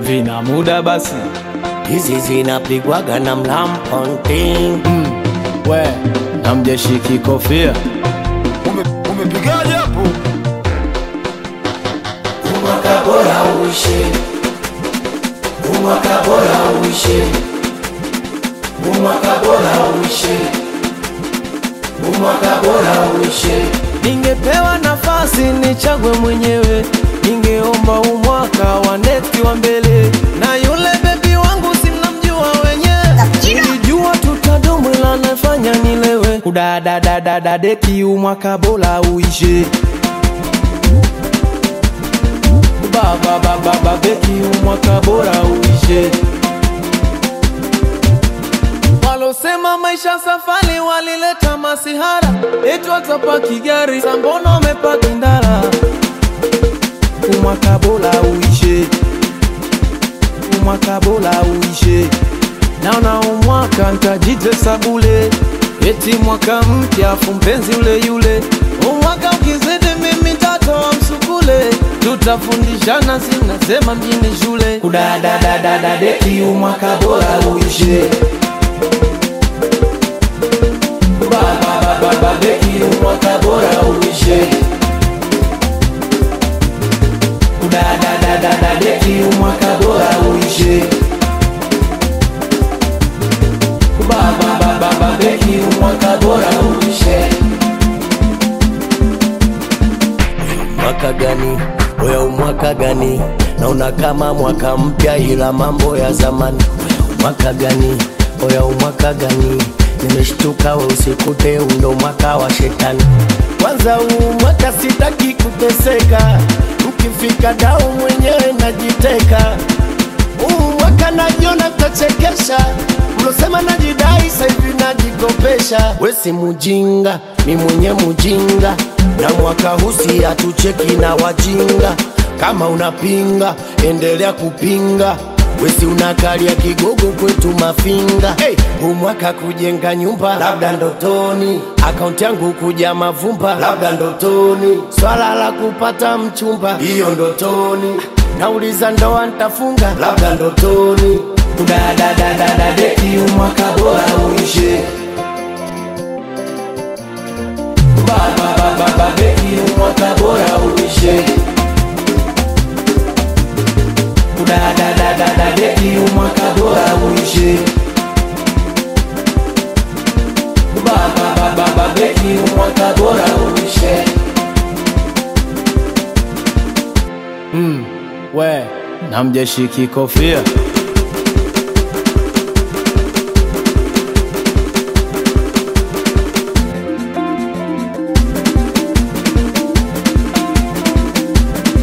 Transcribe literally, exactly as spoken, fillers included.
vina muda basi. Hizi zinapigwaga na Mlamponting. Mm, we na mjeshiki kofia Ume, umepigaje hapo? Umwaka bora uishe, umwaka bora uishe, umwaka bora uishe, umwaka bora uishe. Ningepewa nafasi nichague mwenyewe, ningeomba umwaka wa next wa mbele. Na yule baby wangu simnamjua wenyewe, nilijua tutadumu ila nafanya nilewe. Kudadadadada deki umwaka bora uishe, baba baba baba beki umwaka bora uishe. Walosema maisha safari walileta masihara, eti watapaki gari sambono wamepaki ndara. Umwaka bora uishe, umwaka bora uishe. Naona umwaka ntajitesa bule, eti mwaka mpya afu mpenzi ule yule. Umwaka ukizidi mimi tatoa msukule, tutafundishana sinasema mjini shule. Kudadadadada deki umwaka bora uishe, baba baba beki umwaka bora uishe. Kudadadadada deki umwaka bora uishe, baba baba beki umwaka bora uishe. Mwaka gani? Oya umwaka gani? Naona kama mwaka mpya ila mambo ya zamani. Mwaka gani? Oya umwaka gani? Nimeshtuka we usikute undo mwaka wa shetani. Kwanza huu mwaka sitaki kuteseka, ukifika dau mwenyewe najiteka. Huu mwaka najiona tachekesha, mlosema najidai saivi najikopesha. We si mujinga, mi mwenye mujinga, na mwaka husi hatucheki na wajinga. Kama unapinga, endelea kupinga, wesi unakalia kigogo kwetu mafinga. Hey, umwaka kujenga nyumba labda ndotoni, akaunti yangu kuja mavumba labda ndotoni, swala la kupata mchumba hiyo ndotoni, nauliza ndoa ntafunga labda ndotoni. Kudadadadada deki umwaka bora uishe, baba baba beki umwaka bora uishe. Kudadadadada deki umwaka bora uishe, baba baba beki umwaka bora uishe. Mm, we na mjeshiki kofia